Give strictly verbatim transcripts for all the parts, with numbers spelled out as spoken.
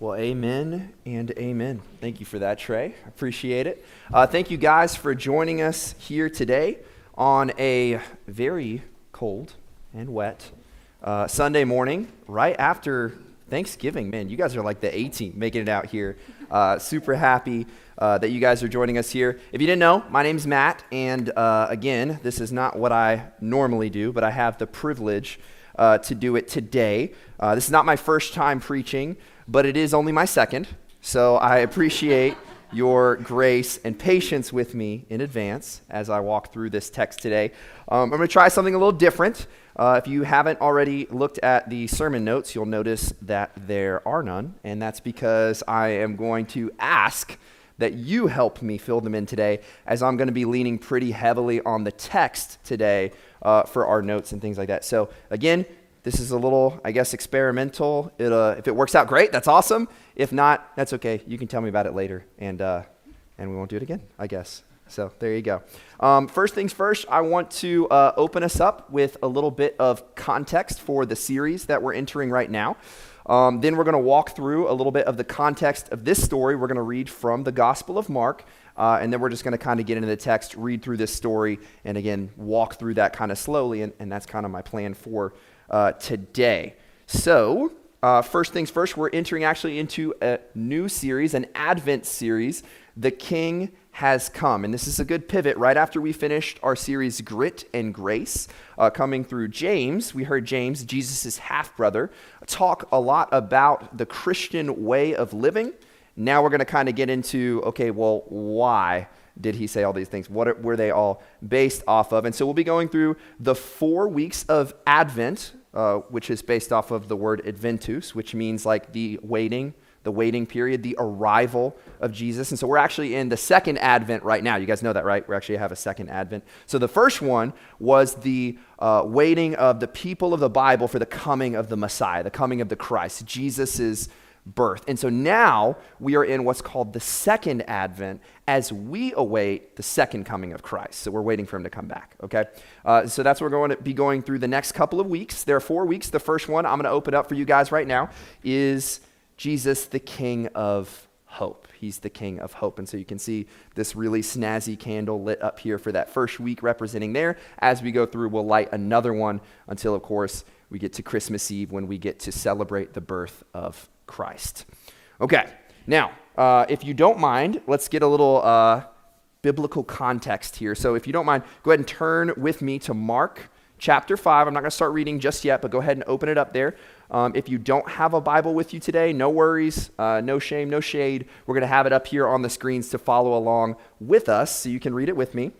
Well, amen and amen. Thank you for that, Trey. I appreciate it. Uh, thank you guys for joining us here today on a very cold and wet uh, Sunday morning, right after Thanksgiving. Man, you guys are like the A-team making it out here. Uh, super happy uh, that you guys are joining us here. If you didn't know, my name's Matt, and uh, again, this is not what I normally do, but I have the privilege uh, to do it today. Uh, this is not my first time preaching, but it is only my second, so I appreciate your grace and patience with me in advance as I walk through this text today. Um, I'm going to try something a little different. Uh, if you haven't already looked at the sermon notes, you'll notice that there are none, and that's because I am going to ask that you help me fill them in today, as I'm going to be leaning pretty heavily on the text today uh, for our notes and things like that. So again, this is a little, I guess, experimental. It, uh, if it works out great, that's awesome. If not, that's okay. You can tell me about it later, and uh, and we won't do it again, I guess. So there you go. Um, first things first, I want to uh, open us up with a little bit of context for the series that we're entering right now. Um, then we're going to walk through a little bit of the context of this story. We're going to read from the Gospel of Mark, uh, and then we're just going to kind of get into the text, read through this story, and again, walk through that kind of slowly, and, and that's kind of my plan for uh, today. So, uh, first things first, we're entering actually into a new series, an Advent series, The King Has Come. And this is a good pivot right after we finished our series Grit and Grace, uh, coming through James. We heard James, Jesus' half-brother, talk a lot about the Christian way of living. Now we're going to kind of get into, okay, well, why did he say all these things? What are, were they all based off of? And so we'll be going through the four weeks of Advent, uh, which is based off of the word adventus, which means like the waiting, the waiting period, the arrival of Jesus. And so we're actually in the second Advent right now. You guys know that, right? We actually have a second Advent. So the first one was the uh, waiting of the people of the Bible for the coming of the Messiah, the coming of the Christ, Jesus's birth. And so now we are in what's called the second Advent as we await the second coming of Christ. So we're waiting for him to come back, okay? Uh, so that's what we're going to be going through the next couple of weeks. There are four weeks. The first one I'm going to open up for you guys right now is Jesus, the King of Hope. He's the King of Hope. And so you can see this really snazzy candle lit up here for that first week representing there. As we go through, we'll light another one until, of course, we get to Christmas Eve when we get to celebrate the birth of Christ. Okay, now, uh, if you don't mind, let's get a little uh, biblical context here. So if you don't mind, go ahead and turn with me to Mark chapter five. I'm not going to start reading just yet, but go ahead and open it up there. Um, if you don't have a Bible with you today, no worries, uh, no shame, no shade. We're going to have it up here on the screens to follow along with us so you can read it with me.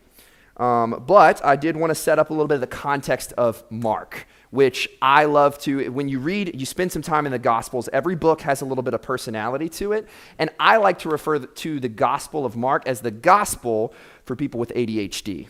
Um, but I did want to set up a little bit of the context of Mark, which I love to, when you read, you spend some time in the Gospels, every book has a little bit of personality to it. And I like to refer to the Gospel of Mark as the gospel for people with A D H D.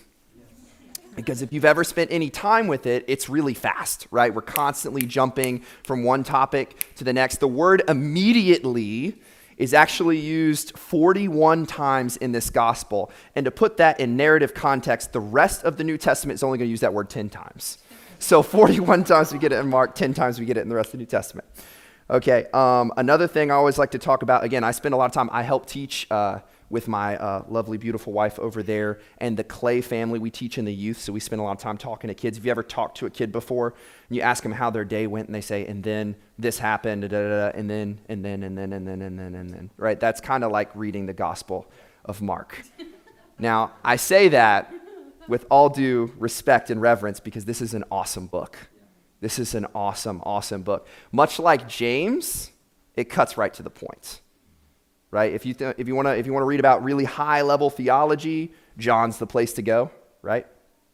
Because if you've ever spent any time with it, it's really fast, right? We're constantly jumping from one topic to the next. The word immediately is actually used forty-one times in this gospel. And to put that in narrative context, the rest of the New Testament is only going to use that word ten times. So forty-one times we get it in Mark, ten times we get it in the rest of the New Testament. Okay, um, another thing I always like to talk about, again, I spend a lot of time, I help teach uh, with my uh, lovely, beautiful wife over there, and the Clay family we teach in the youth, so we spend a lot of time talking to kids. Have you ever talked to a kid before, and you ask them how their day went, and they say, and then this happened, da, da, da, and then, and then, and then, and then, and then, and then, right? That's kind of like reading the Gospel of Mark. Now, I say that with all due respect and reverence because this is an awesome book. This is an awesome, awesome book. Much like James, it cuts right to the point. Right? If you th- if you want to if you want to read about really high level theology, John's the place to go, right?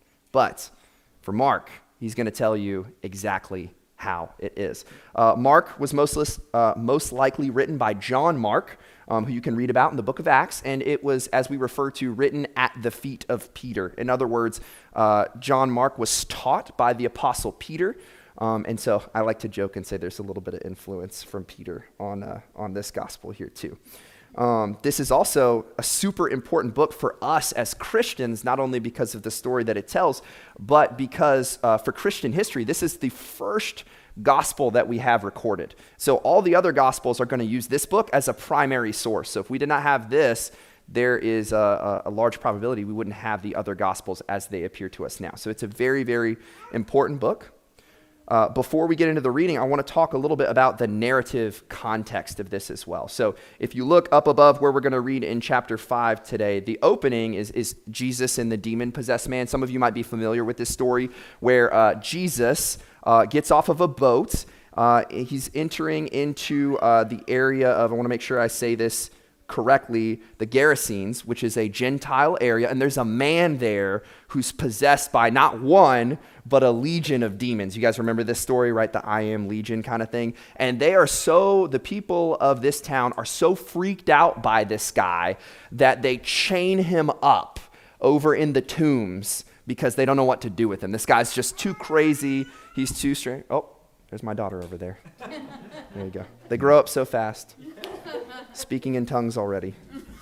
But for Mark, he's going to tell you exactly how it is. Uh, Mark was most uh, most likely written by John Mark, um, who you can read about in the book of Acts, and it was, as we refer to, written at the feet of Peter. In other words, uh, John Mark was taught by the apostle Peter. Um, and so I like to joke and say there's a little bit of influence from Peter on uh, on this gospel here too. Um, this is also a super important book for us as Christians, not only because of the story that it tells, but because uh, for Christian history, this is the first gospel that we have recorded. So all the other gospels are going to use this book as a primary source. So if we did not have this, there is a, a, a large probability we wouldn't have the other gospels as they appear to us now. So it's a very, very important book. Uh, before we get into the reading, I want to talk a little bit about the narrative context of this as well. So if you look up above where we're going to read in chapter five today, the opening is, is Jesus and the demon-possessed man. Some of you might be familiar with this story where uh, Jesus uh, gets off of a boat. Uh, he's entering into uh, the area of, I want to make sure I say this correctly, the Gerasenes, which is a Gentile area, and there's a man there who's possessed by not one, but a legion of demons. You guys remember this story, right? The I am legion kind of thing. And they are so, the people of this town are so freaked out by this guy that they chain him up over in the tombs because they don't know what to do with him. This guy's just too crazy. He's too strange. Oh, there's my daughter over there. There you go. They grow up so fast. Speaking in tongues already.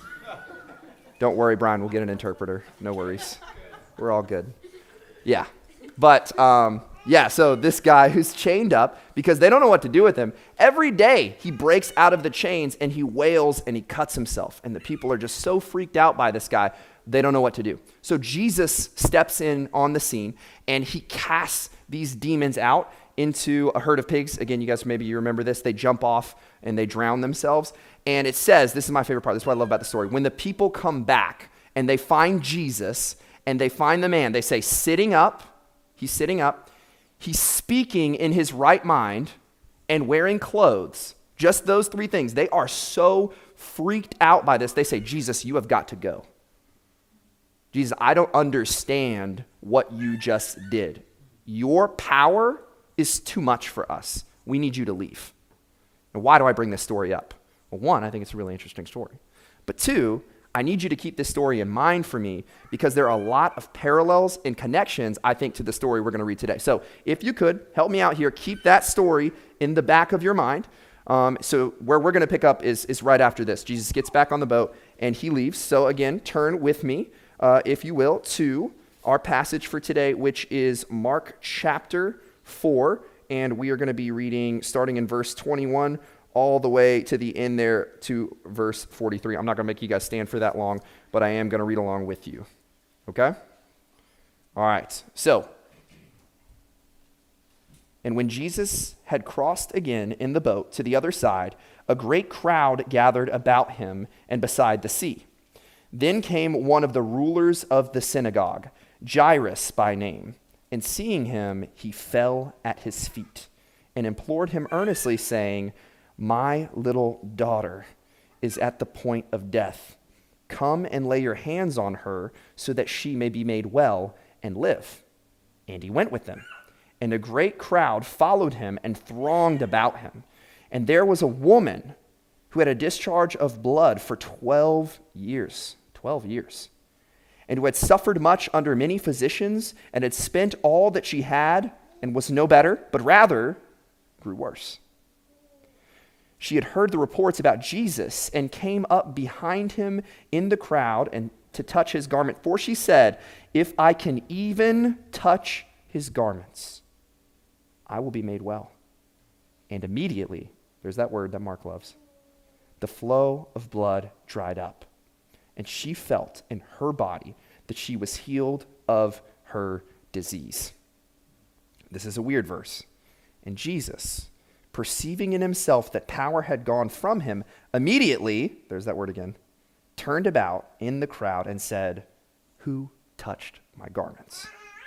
Don't worry, Brian, we'll get an interpreter. No worries. We're all good. Yeah. But, um, yeah, so this guy who's chained up because they don't know what to do with him, every day he breaks out of the chains and he wails and he cuts himself. And the people are just so freaked out by this guy, they don't know what to do. So Jesus steps in on the scene and he casts these demons out into a herd of pigs. Again, you guys, maybe you remember this. They jump off and they drown themselves. And it says, this is my favorite part. This is what I love about the story. When the people come back and they find Jesus and they find the man, they say, sitting up, he's sitting up, he's speaking in his right mind and wearing clothes. Just those three things. They are so freaked out by this. They say, Jesus, you have got to go. Jesus, I don't understand what you just did. Your power is too much for us. We need you to leave. And why do I bring this story up? Well, one, I think it's a really interesting story. But two, I need you to keep this story in mind for me because there are a lot of parallels and connections, I think, to the story we're going to read today. So if you could, help me out here. Keep that story in the back of your mind. Um, so where we're going to pick up is, is right after this. Jesus gets back on the boat and he leaves. So again, turn with me, uh, if you will, to our passage for today, which is Mark chapter four. And we are going to be reading starting in verse twenty-one all the way to the end there to verse forty-three. I'm not going to make you guys stand for that long, but I am going to read along with you. Okay? All right. So, and when Jesus had crossed again in the boat to the other side, a great crowd gathered about him and beside the sea. Then came one of the rulers of the synagogue, Jairus by name. And seeing him, he fell at his feet and implored him earnestly, saying, my little daughter is at the point of death. Come and lay your hands on her so that she may be made well and live. And he went with them. And a great crowd followed him and thronged about him. And there was a woman who had a discharge of blood for twelve years. Twelve years. And who had suffered much under many physicians, and had spent all that she had, and was no better, but rather grew worse. She had heard the reports about Jesus, and came up behind him in the crowd, and to touch his garment. For she said, if I can even touch his garments, I will be made well. And immediately, there's that word that Mark loves, the flow of blood dried up. And she felt in her body that she was healed of her disease. This is a weird verse. And Jesus, perceiving in himself that power had gone from him, immediately, there's that word again, turned about in the crowd and said, who touched my garments?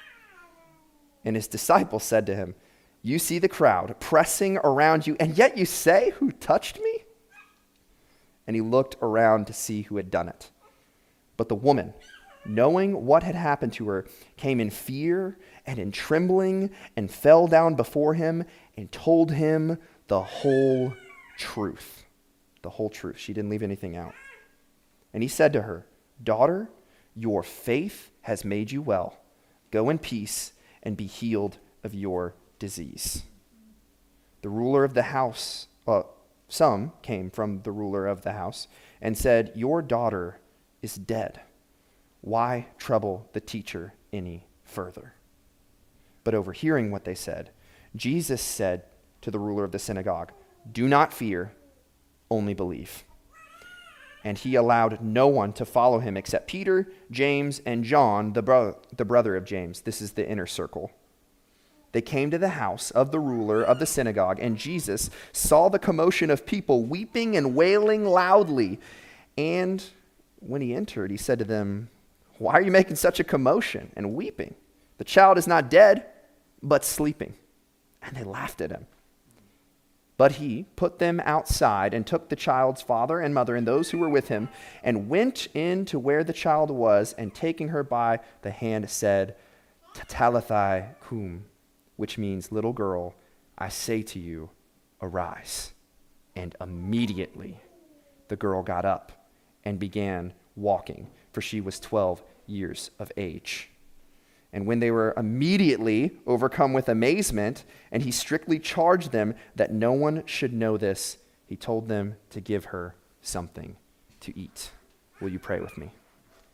And his disciples said to him, you see the crowd pressing around you, and yet you say, who touched me? And he looked around to see who had done it. But the woman, knowing what had happened to her, came in fear and in trembling and fell down before him and told him the whole truth. The whole truth. She didn't leave anything out. And he said to her, daughter, your faith has made you well. Go in peace and be healed of your disease. The ruler of the house, uh, some came from the ruler of the house and said, your daughter is dead. Why trouble the teacher any further? But overhearing what they said, Jesus said to the ruler of the synagogue, "Do not fear, only believe." And he allowed no one to follow him except Peter, James, and John, the, bro- the brother of James. This is the inner circle. They came to the house of the ruler of the synagogue, and Jesus saw the commotion of people weeping and wailing loudly. And when he entered, he said to them, "Why are you making such a commotion and weeping? The child is not dead, but sleeping." And they laughed at him. But he put them outside and took the child's father and mother and those who were with him and went in to where the child was, and taking her by the hand said, "Talitha cum," which means, "Little girl, I say to you, arise." And immediately the girl got up and began walking, for she was twelve years of age. And when they were immediately overcome with amazement, and he strictly charged them that no one should know this, he told them to give her something to eat. Will you pray with me?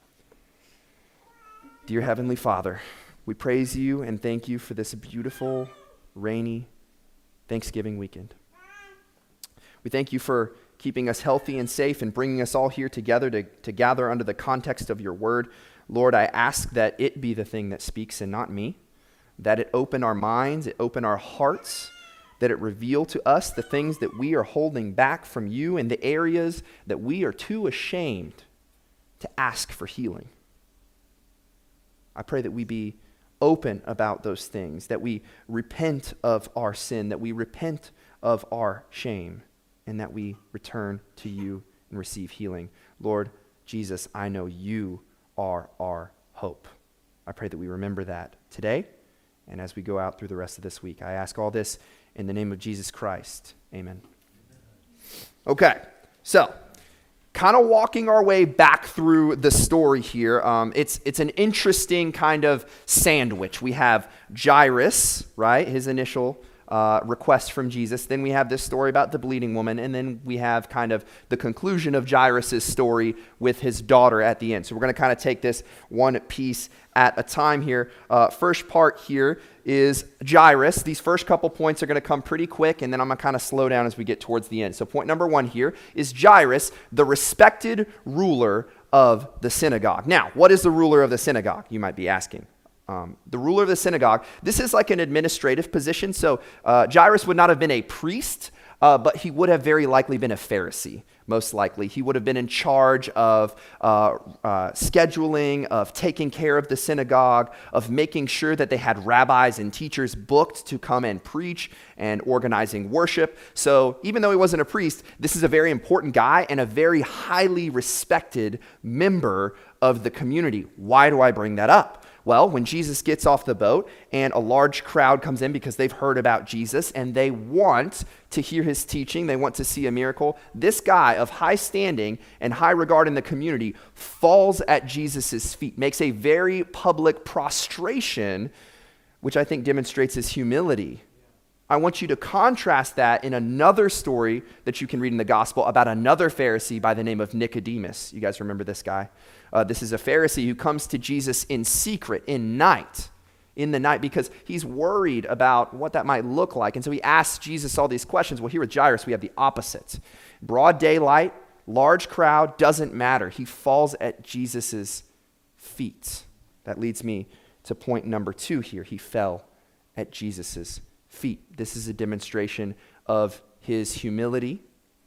Dear Heavenly Father, we praise you and thank you for this beautiful, rainy Thanksgiving weekend. We thank you for keeping us healthy and safe and bringing us all here together to, to gather under the context of your word. Lord, I ask that it be the thing that speaks and not me, that it open our minds, it open our hearts, that it reveal to us the things that we are holding back from you and the areas that we are too ashamed to ask for healing. I pray that we be open about those things, that we repent of our sin, that we repent of our shame, and that we return to you and receive healing. Lord Jesus, I know you are our hope. I pray that we remember that today and as we go out through the rest of this week. I ask all this in the name of Jesus Christ. Amen. Okay, so kind of walking our way back through the story here. Um, it's it's an interesting kind of sandwich. We have Jairus, right, his initial Uh, request from Jesus. Then we have this story about the bleeding woman, and then we have kind of the conclusion of Jairus' story with his daughter at the end. So we're going to kind of take this one piece at a time here. Uh, first part here is Jairus. These first couple points are going to come pretty quick, and then I'm going to kind of slow down as we get towards the end. So point number one here is Jairus, the respected ruler of the synagogue. Now, what is the ruler of the synagogue, you might be asking? Um, the ruler of the synagogue, this is like an administrative position. So uh, Jairus would not have been a priest, uh, but he would have very likely been a Pharisee, most likely. He would have been in charge of uh, uh, scheduling, of taking care of the synagogue, of making sure that they had rabbis and teachers booked to come and preach and organizing worship. So even though he wasn't a priest, this is a very important guy and a very highly respected member of the community. Why do I bring that up? Well, when Jesus gets off the boat and a large crowd comes in because they've heard about Jesus and they want to hear his teaching, they want to see a miracle, this guy of high standing and high regard in the community falls at Jesus' feet, makes a very public prostration, which I think demonstrates his humility. I want you to contrast that in another story that you can read in the gospel about another Pharisee by the name of Nicodemus. You guys remember this guy? Uh, this is a Pharisee who comes to Jesus in secret, in night, in the night, because he's worried about what that might look like. And so he asks Jesus all these questions. Well, here with Jairus, we have the opposite. Broad daylight, large crowd, doesn't matter. He falls at Jesus' feet. That leads me to point number two here. He fell at Jesus' feet. This is a demonstration of his humility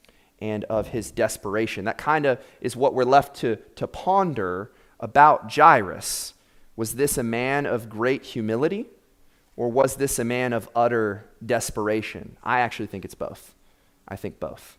and of his desperation. That kind of is what we're left to, to ponder about Jairus. Was this a man of great humility, or was this a man of utter desperation? I actually think it's both. I think both.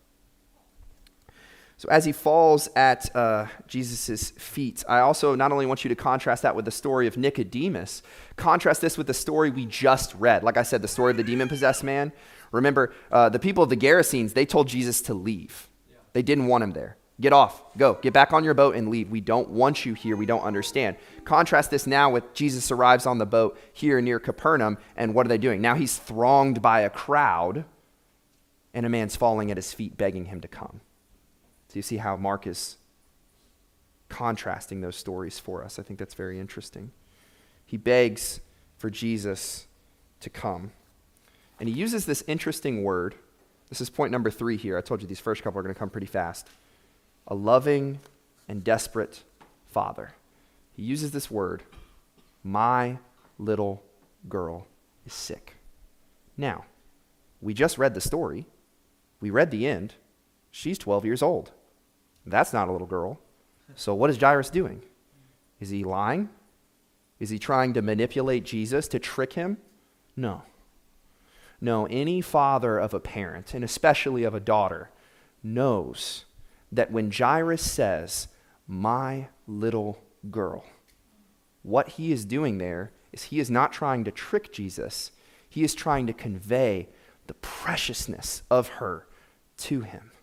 So as he falls at uh, Jesus' feet, I also not only want you to contrast that with the story of Nicodemus, contrast this with the story we just read. Like I said, the story of the demon-possessed man. Remember, uh, the people of the Gerasenes, they told Jesus to leave. Yeah. They didn't want him there. Get off, go, get back on your boat and leave. We don't want you here. We don't understand. Contrast this now with Jesus arrives on the boat here near Capernaum, and what are they doing? Now he's thronged by a crowd, and a man's falling at his feet begging him to come. So you see how Mark is contrasting those stories for us. I think that's very interesting. He begs for Jesus to come. And he uses this interesting word. This is point number three here. I told you these first couple are going to come pretty fast. A loving and desperate father. He uses this word, my little girl is sick. Now, we just read the story. We read the end. She's twelve years old. That's not a little girl. So what is Jairus doing? Is he lying? Is he trying to manipulate Jesus to trick him? No. No, any father of a parent, and especially of a daughter, knows that when Jairus says, my little girl, what he is doing there is he is not trying to trick Jesus. He is trying to convey the preciousness of her to him.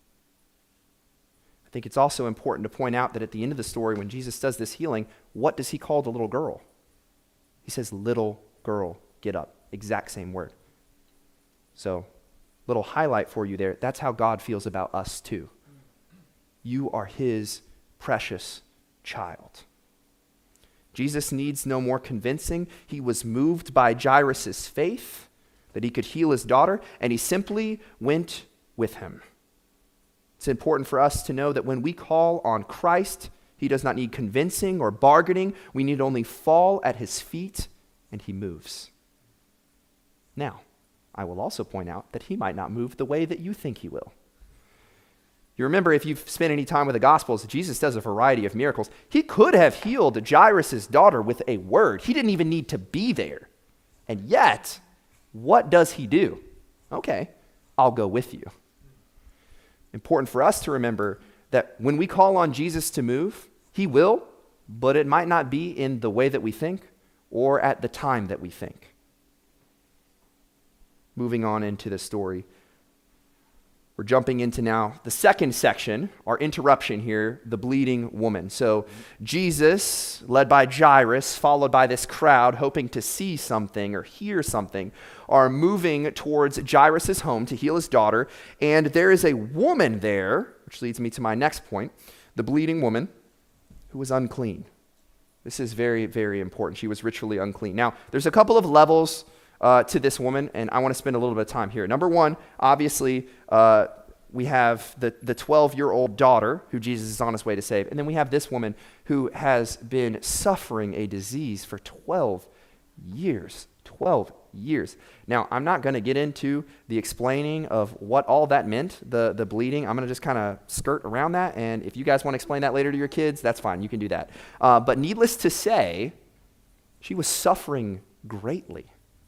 I think it's also important to point out that at the end of the story, when Jesus does this healing, what does he call the little girl? He says, little girl, get up. Exact same word. So, little highlight for you there. That's how God feels about us too. You are his precious child. Jesus needs no more convincing. He was moved by Jairus' faith that he could heal his daughter, and he simply went with him. It's important for us to know that when we call on Christ, he does not need convincing or bargaining. We need only fall at his feet, and he moves. Now, I will also point out that he might not move the way that you think he will. You remember, if you've spent any time with the Gospels, Jesus does a variety of miracles. He could have healed Jairus' daughter with a word. He didn't even need to be there. And yet, what does he do? Okay, I'll go with you. Important for us to remember that when we call on Jesus to move, he will, but it might not be in the way that we think or at the time that we think. Moving on into the story. We're jumping into now the second section, our interruption here, the bleeding woman. So Jesus, led by Jairus, followed by this crowd, hoping to see something or hear something, are moving towards Jairus' home to heal his daughter. And there is a woman there, which leads me to my next point, the bleeding woman who was unclean. This is very, very important. She was ritually unclean. Now, there's a couple of levels Uh, to this woman, and I want to spend a little bit of time here. Number one, obviously, uh, we have the, the twelve-year-old daughter who Jesus is on his way to save, and then we have this woman who has been suffering a disease for twelve years. twelve years. Now, I'm not going to get into the explaining of what all that meant, the, the bleeding. I'm going to just kind of skirt around that, and if you guys want to explain that later to your kids, that's fine. You can do that. Uh, but needless to say, she was suffering greatly.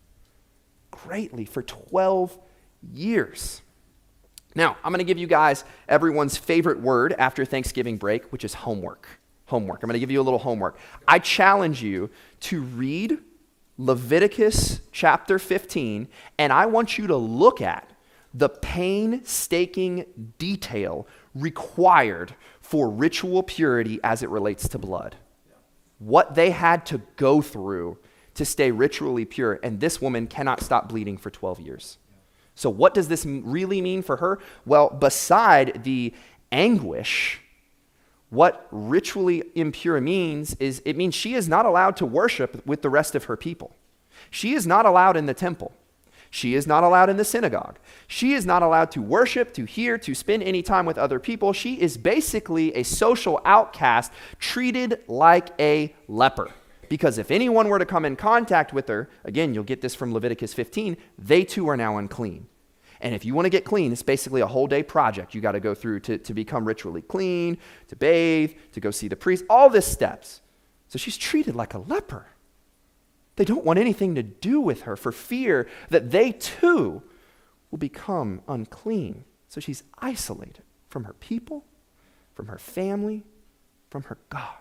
greatly for twelve years. Now, I'm going to give you guys everyone's favorite word after Thanksgiving break, which is homework. Homework. I'm going to give you a little homework. I challenge you to read Leviticus chapter fifteen, and I want you to look at the painstaking detail required for ritual purity as it relates to blood. What they had to go through to stay ritually pure, and this woman cannot stop bleeding for twelve years. So what does this really mean for her? Well, beside the anguish, what ritually impure means is it means she is not allowed to worship with the rest of her people. She is not allowed in the temple. She is not allowed in the synagogue. She is not allowed to worship, to hear, to spend any time with other people. She is basically a social outcast, treated like a leper. Because if anyone were to come in contact with her, again, you'll get this from Leviticus fifteen, they too are now unclean. And if you want to get clean, it's basically a whole day project you got to go through to, to become ritually clean, to bathe, to go see the priest, all these steps. So she's treated like a leper. They don't want anything to do with her for fear that they too will become unclean. So she's isolated from her people, from her family, from her God.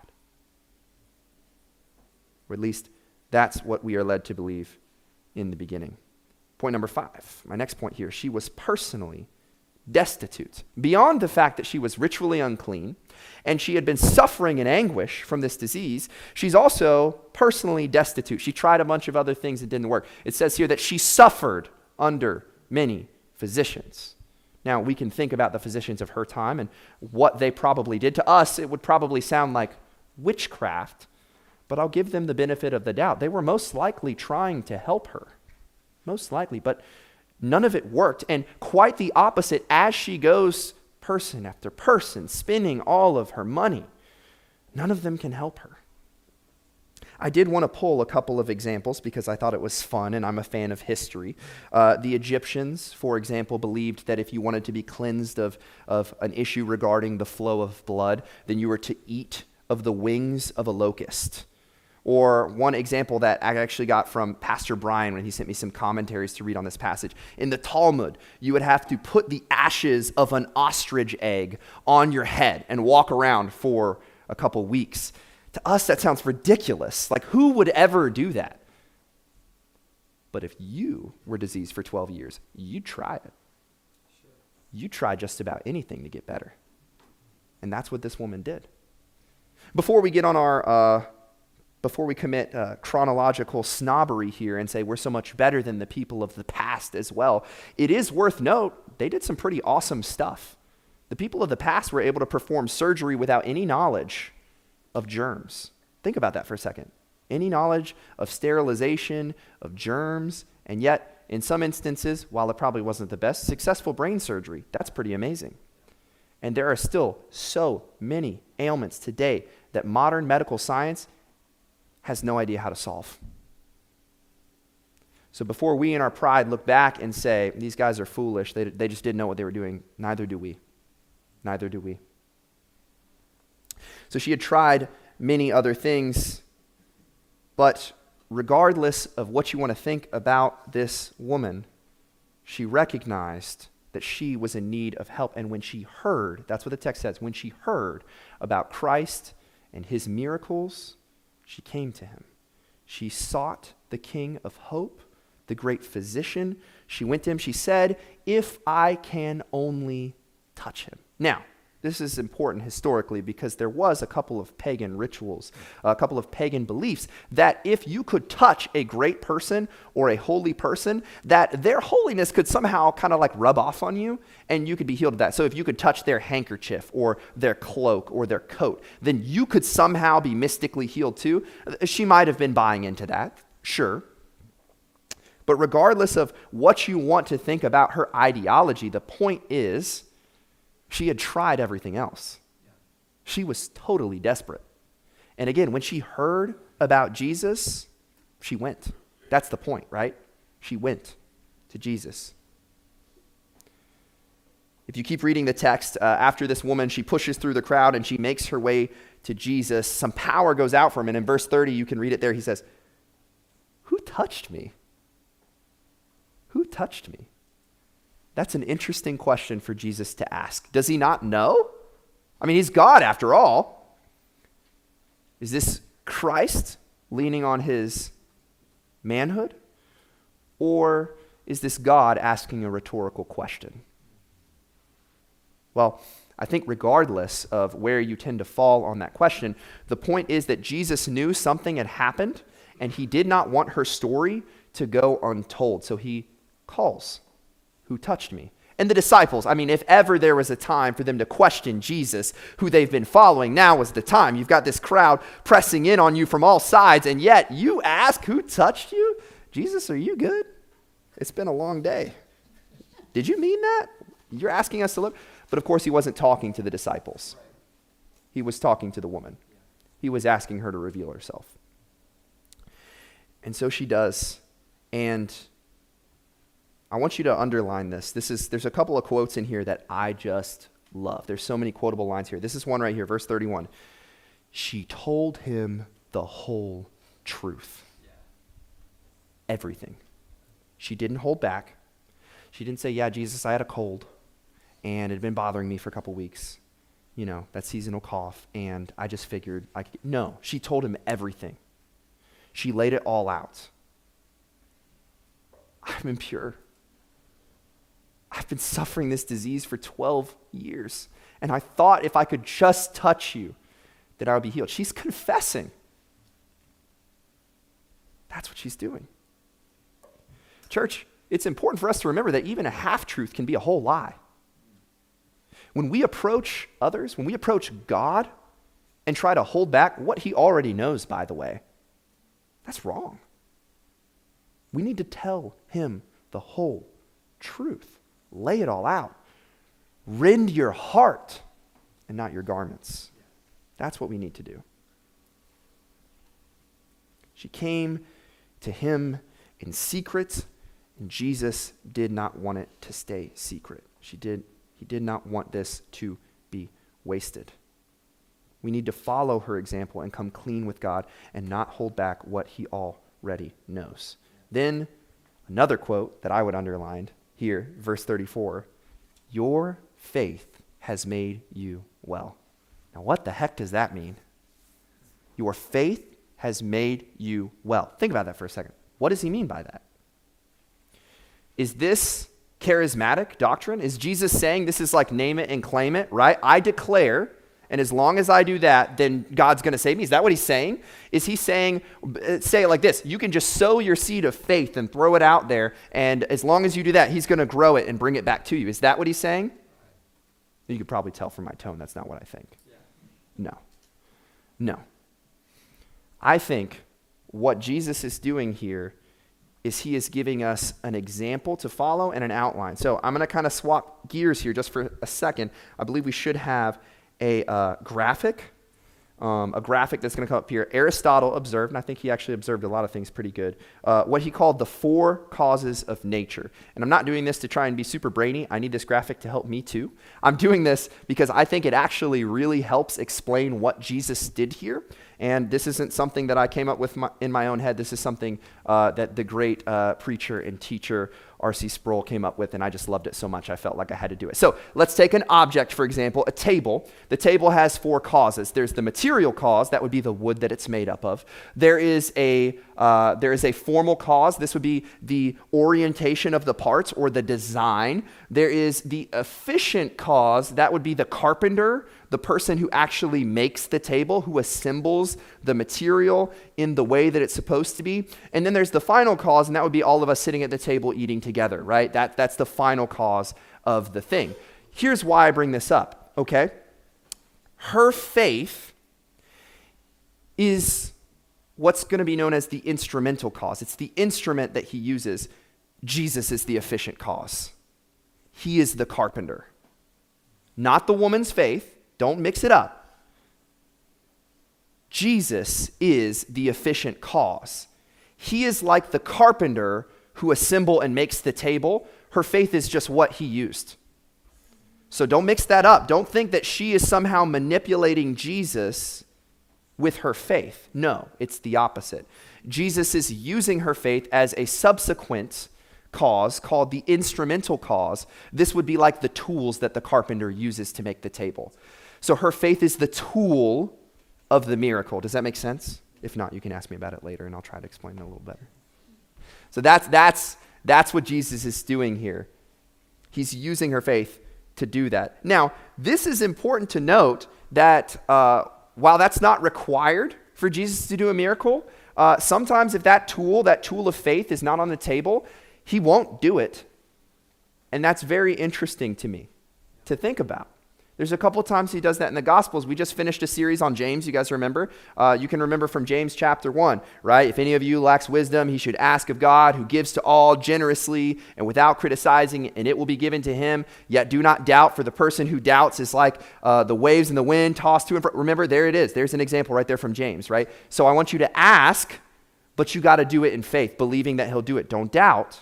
Or at least that's what we are led to believe in the beginning. Point number five, my next point here, she was personally destitute. Beyond the fact that she was ritually unclean and she had been suffering in anguish from this disease, she's also personally destitute. She tried a bunch of other things that didn't work. It says here that she suffered under many physicians. Now, we can think about the physicians of her time and what they probably did. To us, it would probably sound like witchcraft, but I'll give them the benefit of the doubt. They were most likely trying to help her. most likely, but none of it worked. And quite the opposite, as she goes person after person, spending all of her money, none of them can help her. I did want to pull a couple of examples because I thought it was fun, and I'm a fan of history. Uh, the Egyptians, for example, believed that if you wanted to be cleansed of, of an issue regarding the flow of blood, then you were to eat of the wings of a locust. Or one example that I actually got from Pastor Brian when he sent me some commentaries to read on this passage. In the Talmud, you would have to put the ashes of an ostrich egg on your head and walk around for a couple weeks. To us, that sounds ridiculous. Like, who would ever do that? But if you were diseased for twelve years, you'd try it. You'd try just about anything to get better. And that's what this woman did. Before we get on our, uh, before we commit uh, chronological snobbery here and say we're so much better than the people of the past as well, it is worth note, they did some pretty awesome stuff. The people of the past were able to perform surgery without any knowledge of germs. Think about that for a second. Any knowledge of sterilization, of germs, and yet, in some instances, while it probably wasn't the best, successful brain surgery. That's pretty amazing. And there are still so many ailments today that modern medical science has no idea how to solve. So before we in our pride look back and say, these guys are foolish, they, they just didn't know what they were doing, neither do we. Neither do we. So she had tried many other things, but regardless of what you want to think about this woman, she recognized that she was in need of help. And when she heard, that's what the text says, when she heard about Christ and his miracles, she came to him. She sought the King of hope, the great physician. She went to him. She said, if I can only touch him. Now, this is important historically because there was a couple of pagan rituals, a couple of pagan beliefs that if you could touch a great person or a holy person, that their holiness could somehow kind of like rub off on you and you could be healed of that. So if you could touch their handkerchief or their cloak or their coat, then you could somehow be mystically healed too. She might have been buying into that, sure. But regardless of what you want to think about her ideology, the point is, she had tried everything else. She was totally desperate. And again, when she heard about Jesus, she went. That's the point, right? She went to Jesus. If you keep reading the text, uh, after this woman, she pushes through the crowd and she makes her way to Jesus. Some power goes out from him. And in verse thirty, you can read it there. He says, who touched me? Who touched me? That's an interesting question for Jesus to ask. Does he not know? I mean, he's God after all. Is this Christ leaning on his manhood? Or is this God asking a rhetorical question? Well, I think regardless of where you tend to fall on that question, the point is that Jesus knew something had happened and he did not want her story to go untold. So he calls. Who touched me? And the disciples, I mean, if ever there was a time for them to question Jesus, who they've been following, now was the time. You've got this crowd pressing in on you from all sides, and yet you ask, who touched you? Jesus, are you good? It's been a long day. Did you mean that? You're asking us to look? But of course, he wasn't talking to the disciples. He was talking to the woman. He was asking her to reveal herself. And so she does, and I want you to underline this. This is there's a couple of quotes in here that I just love. There's so many quotable lines here. This is one right here, verse thirty-one. She told him the whole truth. Yeah. Everything. She didn't hold back. She didn't say, yeah, Jesus, I had a cold, and it had been bothering me for a couple weeks. You know, that seasonal cough, and I just figured I could. No, she told him everything. She laid it all out. I'm impure. I've been suffering this disease for twelve years, and I thought if I could just touch you, that I would be healed. She's confessing. That's what she's doing. Church, it's important for us to remember that even a half-truth can be a whole lie. When we approach others, when we approach God and try to hold back what he already knows, by the way, that's wrong. We need to tell him the whole truth. Lay it all out. Rend your heart and not your garments. That's what we need to do. She came to him in secret, and Jesus did not want it to stay secret. She did, he did not want this to be wasted. We need to follow her example and come clean with God and not hold back what he already knows. Then, another quote that I would underline here, verse thirty-four, your faith has made you well. Now, what the heck does that mean? Your faith has made you well. Think about that for a second. What does he mean by that? Is this charismatic doctrine? Is Jesus saying this is like name it and claim it, right? I declare, and as long as I do that, then God's going to save me. Is that what he's saying? Is he saying, say it like this, you can just sow your seed of faith and throw it out there, and as long as you do that, he's going to grow it and bring it back to you. Is that what he's saying? You could probably tell from my tone that's not what I think. No. No. I think what Jesus is doing here is he is giving us an example to follow and an outline. So I'm going to kind of swap gears here just for a second. I believe we should have a uh, graphic, um, a graphic that's going to come up here. Aristotle observed, and I think he actually observed a lot of things pretty good, uh, what he called the four causes of nature. And I'm not doing this to try and be super brainy. I need this graphic to help me too. I'm doing this because I think it actually really helps explain what Jesus did here. And this isn't something that I came up with my, in my own head. This is something uh, that the great uh, preacher and teacher R C Sproul came up with, and I just loved it so much I felt like I had to do it. So let's take an object, for example, a table. The table has four causes. There's the material cause, that would be the wood that it's made up of. There is a uh, there is a formal cause. This would be the orientation of the parts or the design. There is the efficient cause. That would be the carpenter, the person who actually makes the table, who assembles the material in the way that it's supposed to be. And then there's the final cause, and that would be all of us sitting at the table eating together, right? That, that's the final cause of the thing. Here's why I bring this up, okay? Her faith is what's going to be known as the instrumental cause. It's the instrument that he uses. Jesus is the efficient cause. He is the carpenter. Not the woman's faith. Don't mix it up. Jesus is the efficient cause. He is like the carpenter who assembles and makes the table. Her faith is just what he used. So don't mix that up. Don't think that she is somehow manipulating Jesus with her faith. No, it's the opposite. Jesus is using her faith as a subsequent cause called the instrumental cause. This would be like the tools that the carpenter uses to make the table. So her faith is the tool of the miracle. Does that make sense? If not, you can ask me about it later and I'll try to explain it a little better. So that's that's that's what Jesus is doing here. He's using her faith to do that. Now, this is important to note that uh, while that's not required for Jesus to do a miracle, uh, sometimes if that tool, that tool of faith is not on the table, he won't do it. And that's very interesting to me to think about. There's a couple times he does that in the Gospels. We just finished a series on James, you guys remember? Uh, you can remember from James chapter one, right? If any of you lacks wisdom, he should ask of God, who gives to all generously and without criticizing, and it will be given to him. Yet do not doubt, for the person who doubts is like uh, the waves in the wind tossed to and fro. Remember, there it is. There's an example right there from James, right? So I want you to ask, but you got to do it in faith, believing that he'll do it. Don't doubt.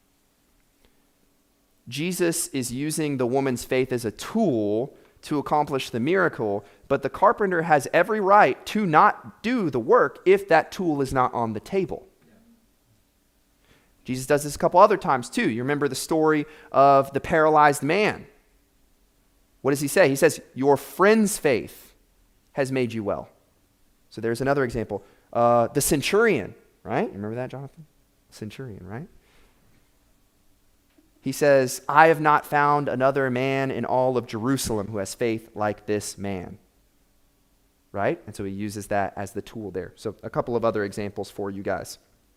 Jesus is using the woman's faith as a tool to accomplish the miracle, but the carpenter has every right to not do the work if that tool is not on the table. Yeah. Jesus does this a couple other times too. You remember the story of the paralyzed man. What does he say? He says, your friend's faith has made you well. So there's another example. Uh, the centurion, right? You remember that, Jonathan? Centurion, right? He says, I have not found another man in all of Jerusalem who has faith like this man. Right? And so he uses that as the tool there. So a couple of other examples for you guys.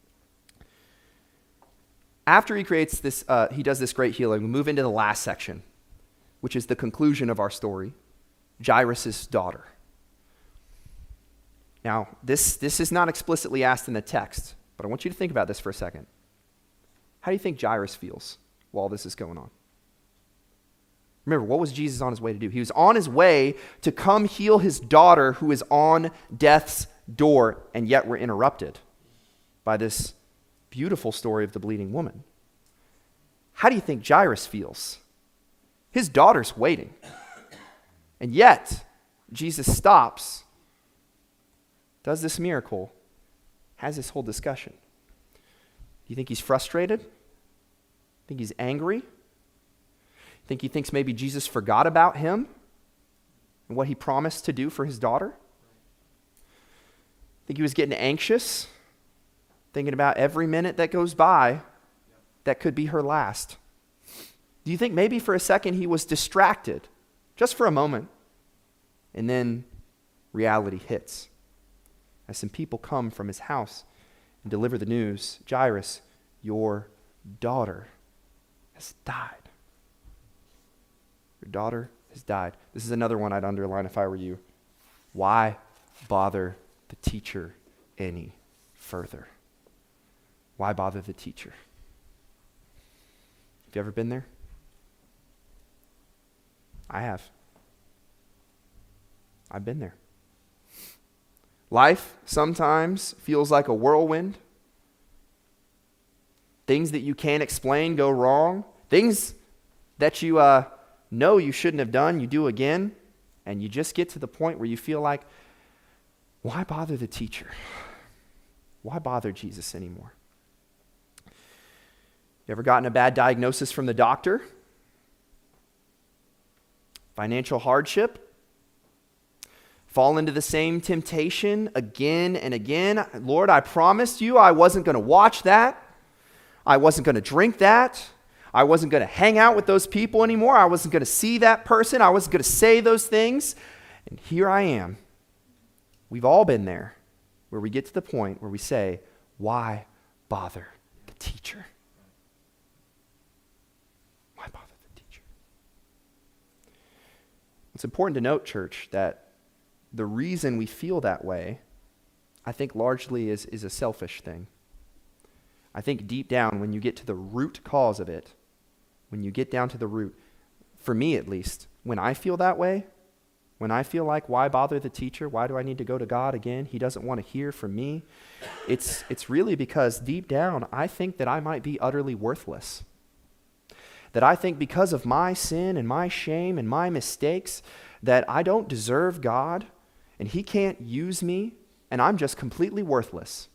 After he creates this, uh, he does this great healing, we move into the last section, which is the conclusion of our story, Jairus' daughter. Now, this, this is not explicitly asked in the text, but I want you to think about this for a second. How do you think Jairus feels while this is going on? Remember, what was Jesus on his way to do? He was on his way to come heal his daughter who is on death's door, and yet we're interrupted by this beautiful story of the bleeding woman. How do you think Jairus feels? His daughter's waiting. And yet, Jesus stops, does this miracle, has this whole discussion. Do you think he's frustrated? Think he's angry? Think he thinks maybe Jesus forgot about him and what he promised to do for his daughter? Think he was getting anxious, thinking about every minute that goes by that could be her last? Do you think maybe for a second he was distracted, just for a moment, and then reality hits as some people come from his house and deliver the news, Jairus, your daughter has died. Your daughter has died. This is another one I'd underline if I were you. Why bother the teacher any further? Why bother the teacher? Have you ever been there? I have. I've been there. Life sometimes feels like a whirlwind. Things that you can't explain go wrong. Things that you uh, know you shouldn't have done, you do again. And you just get to the point where you feel like, why bother the teacher? Why bother Jesus anymore? You ever gotten a bad diagnosis from the doctor? Financial hardship? Fall into the same temptation again and again? Lord, I promised you I wasn't going to watch that. I wasn't going to drink that. I wasn't going to hang out with those people anymore. I wasn't going to see that person. I wasn't going to say those things. And here I am. We've all been there, where we get to the point where we say, why bother the teacher? Why bother the teacher? It's important to note, church, that the reason we feel that way, I think largely is, is a selfish thing. I think deep down, when you get to the root cause of it, when you get down to the root, for me at least, when I feel that way, when I feel like, why bother the teacher? Why do I need to go to God again? He doesn't want to hear from me. It's, it's really because deep down, I think that I might be utterly worthless. That I think because of my sin and my shame and my mistakes, that I don't deserve God, and He can't use me, and I'm just completely worthless.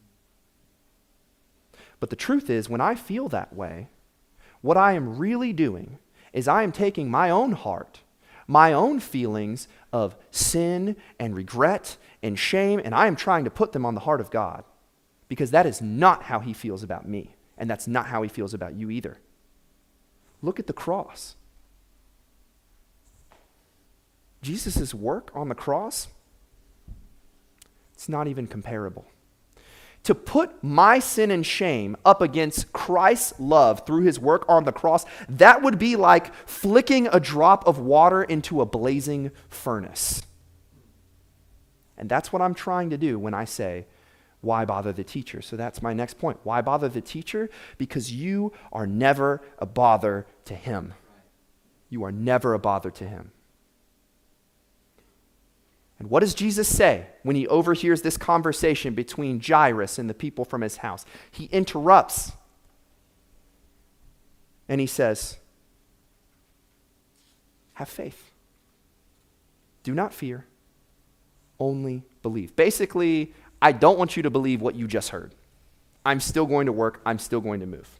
But the truth is, when I feel that way, what I am really doing is I am taking my own heart, my own feelings of sin and regret and shame, and I am trying to put them on the heart of God, because that is not how He feels about me, and that's not how He feels about you either. Look at the cross. Jesus' work on the cross, it's not even comparable. To put my sin and shame up against Christ's love through His work on the cross, that would be like flicking a drop of water into a blazing furnace. And that's what I'm trying to do when I say, why bother the teacher? So that's my next point. Why bother the teacher? Because you are never a bother to Him. You are never a bother to Him. And what does Jesus say when He overhears this conversation between Jairus and the people from his house? He interrupts. And He says, have faith. Do not fear. Only believe. Basically, I don't want you to believe what you just heard. I'm still going to work. I'm still going to move.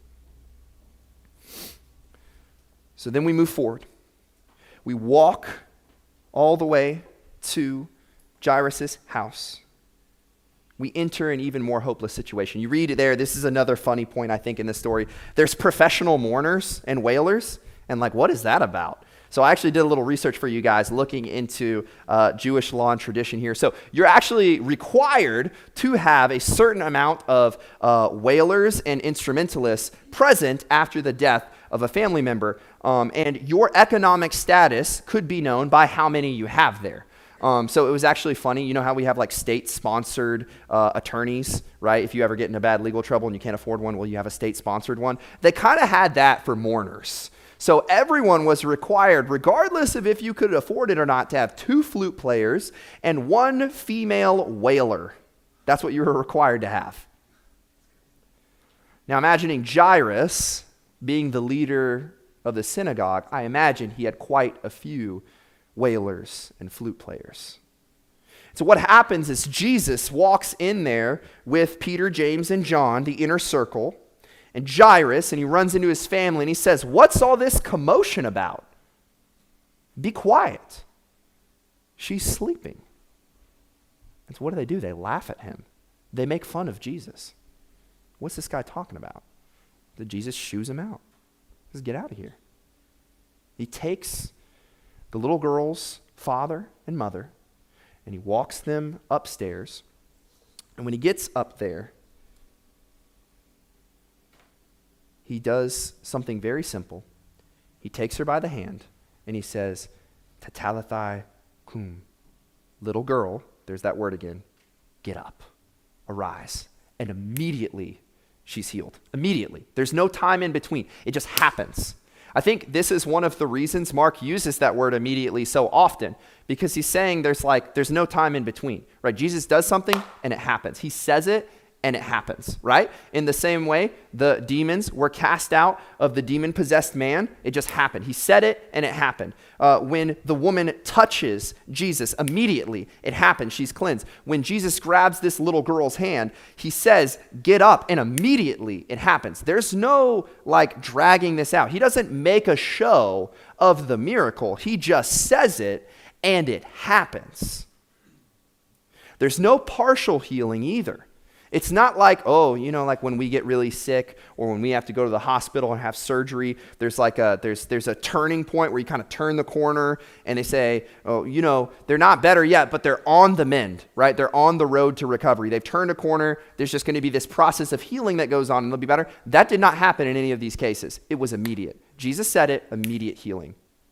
So then we move forward. We walk all the way to Jairus' house. We enter an even more hopeless situation. You read it there. This is another funny point, I think, in this story. There's professional mourners and wailers. And like, what is that about? So I actually did a little research for you guys looking into uh, Jewish law and tradition here. So you're actually required to have a certain amount of uh, wailers and instrumentalists present after the death of a family member. Um, and your economic status could be known by how many you have there. Um, so it was actually funny. You know how we have like state-sponsored uh, attorneys, right? If you ever get in a bad legal trouble and you can't afford one, well, you have a state-sponsored one. They kind of had that for mourners. So everyone was required, regardless of if you could afford it or not, to have two flute players and one female wailer. That's what you were required to have. Now, imagining Jairus being the leader of the synagogue, I imagine he had quite a few wailers and flute players. So what happens is Jesus walks in there with Peter, James, and John, the inner circle, and Jairus, and he runs into his family, and he says, "What's all this commotion about? Be quiet. She's sleeping." And so what do they do? They laugh at him. They make fun of Jesus. What's this guy talking about? That Jesus shoos him out. He says, "Get out of here." He takes the little girl's father and mother, and he walks them upstairs. And when he gets up there, he does something very simple. He takes her by the hand, and he says, "Tatalitha kum." Little girl, there's that word again, get up, arise. And immediately she's healed. Immediately. There's no time in between. It just happens. I think this is one of the reasons Mark uses that word immediately so often, because he's saying there's like, there's no time in between, right? Jesus does something and it happens. He says it and it happens, right? In the same way, the demons were cast out of the demon-possessed man. It just happened. He said it and it happened. Uh, when the woman touches Jesus, immediately it happens. She's cleansed. When Jesus grabs this little girl's hand, he says, "Get up," and immediately it happens. There's no like dragging this out. He doesn't make a show of the miracle. He just says it and it happens. There's no partial healing either. It's not like, oh, you know, like when we get really sick or when we have to go to the hospital and have surgery, there's like a, there's there's a turning point where you kind of turn the corner and they say, oh, you know, they're not better yet, but they're on the mend, right? They're on the road to recovery. They've turned a corner. There's just going to be this process of healing that goes on and they'll be better. That did not happen in any of these cases. It was immediate. Jesus said it, immediate healing.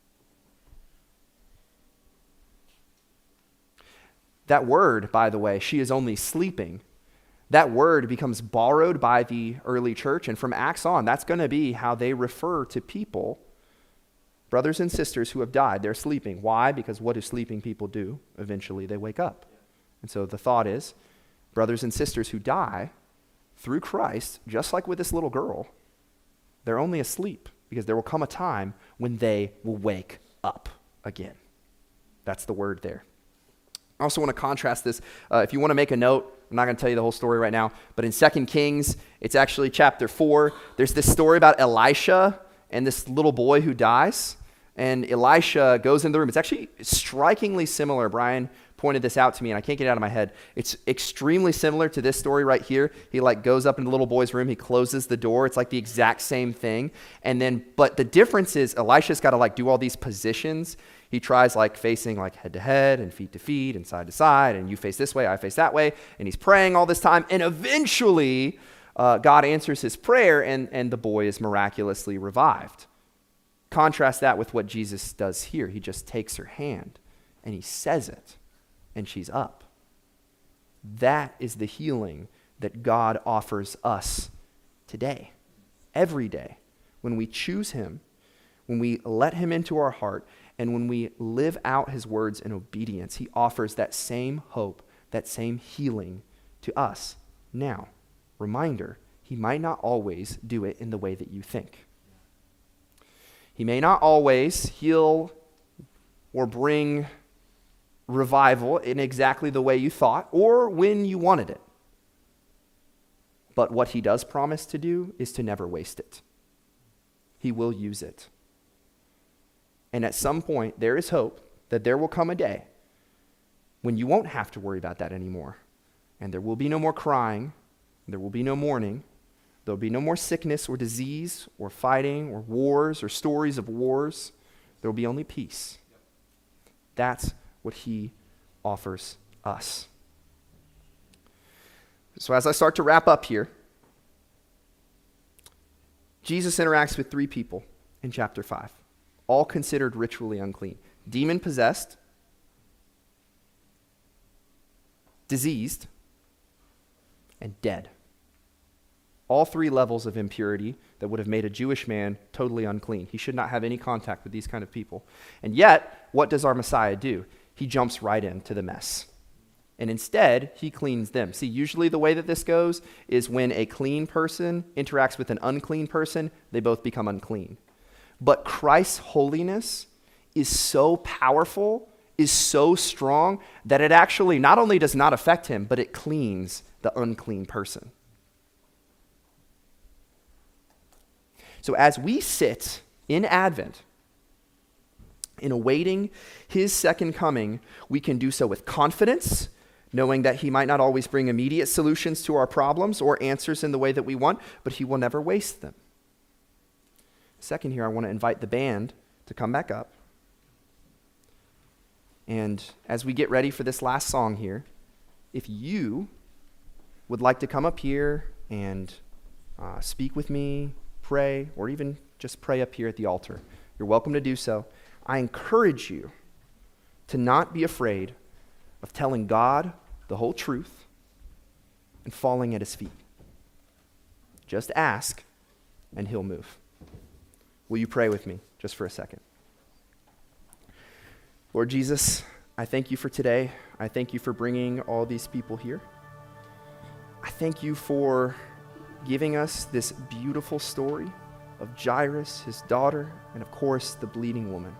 That word, by the way, "she is only sleeping," that word becomes borrowed by the early church, and from Acts on, that's going to be how they refer to people, brothers and sisters who have died. They're sleeping. Why? Because what do sleeping people do? Eventually they wake up. And so the thought is, brothers and sisters who die through Christ, just like with this little girl, they're only asleep because there will come a time when they will wake up again. That's the word there. I also want to contrast this. Uh, if you want to make a note, I'm not going to tell you the whole story right now, but in Second Kings, it's actually chapter four. There's this story about Elisha and this little boy who dies, and Elisha goes in the room. It's actually strikingly similar. Brian pointed this out to me, and I can't get it out of my head. It's extremely similar to this story right here. He like goes up in the little boy's room. He closes the door. It's like the exact same thing. And then, but the difference is Elisha's got to like do all these positions. He tries like facing like head to head and feet to feet and side to side, and you face this way, I face that way, and he's praying all this time, and eventually uh, God answers his prayer, and, and the boy is miraculously revived. Contrast that with what Jesus does here. He just takes her hand, and he says it, and she's up. That is the healing that God offers us today, every day, when we choose him, when we let him into our heart, and when we live out his words in obedience. He offers that same hope, that same healing to us. Now, reminder, he might not always do it in the way that you think. He may not always heal or bring revival in exactly the way you thought or when you wanted it. But what he does promise to do is to never waste it. He will use it. And at some point, there is hope that there will come a day when you won't have to worry about that anymore. And there will be no more crying. There will be no mourning. There will be no more sickness or disease or fighting or wars or stories of wars. There will be only peace. That's what he offers us. So as I start to wrap up here, Jesus interacts with three people in chapter five. All considered ritually unclean. Demon-possessed, diseased, and dead. All three levels of impurity that would have made a Jewish man totally unclean. He should not have any contact with these kind of people. And yet, what does our Messiah do? He jumps right into the mess. And instead, he cleans them. See, usually the way that this goes is when a clean person interacts with an unclean person, they both become unclean. But Christ's holiness is so powerful, is so strong, that it actually not only does not affect him, but it cleans the unclean person. So as we sit in Advent, in awaiting his second coming, we can do so with confidence, knowing that he might not always bring immediate solutions to our problems or answers in the way that we want, but he will never waste them. Second here, I want to invite the band to come back up. And as we get ready for this last song here, if you would like to come up here and uh, speak with me, pray, or even just pray up here at the altar, you're welcome to do so. I encourage you to not be afraid of telling God the whole truth and falling at his feet. Just ask, and he'll move. Will you pray with me just for a second? Lord Jesus, I thank you for today. I thank you for bringing all these people here. I thank you for giving us this beautiful story of Jairus, his daughter, and of course, the bleeding woman.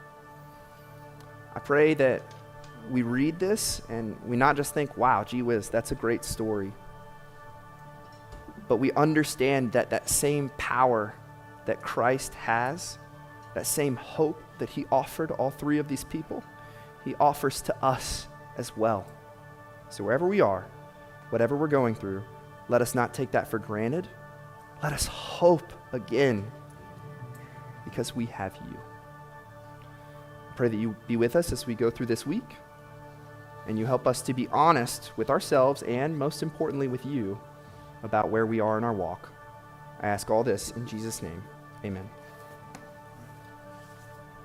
I pray that we read this and we not just think, wow, gee whiz, that's a great story. But we understand that that same power that Christ has, that same hope that he offered all three of these people, he offers to us as well. So wherever we are, whatever we're going through, let us not take that for granted. Let us hope again because we have you. I pray that you be with us as we go through this week, and you help us to be honest with ourselves and, most importantly, with you about where we are in our walk. I ask all this in Jesus' name. Amen.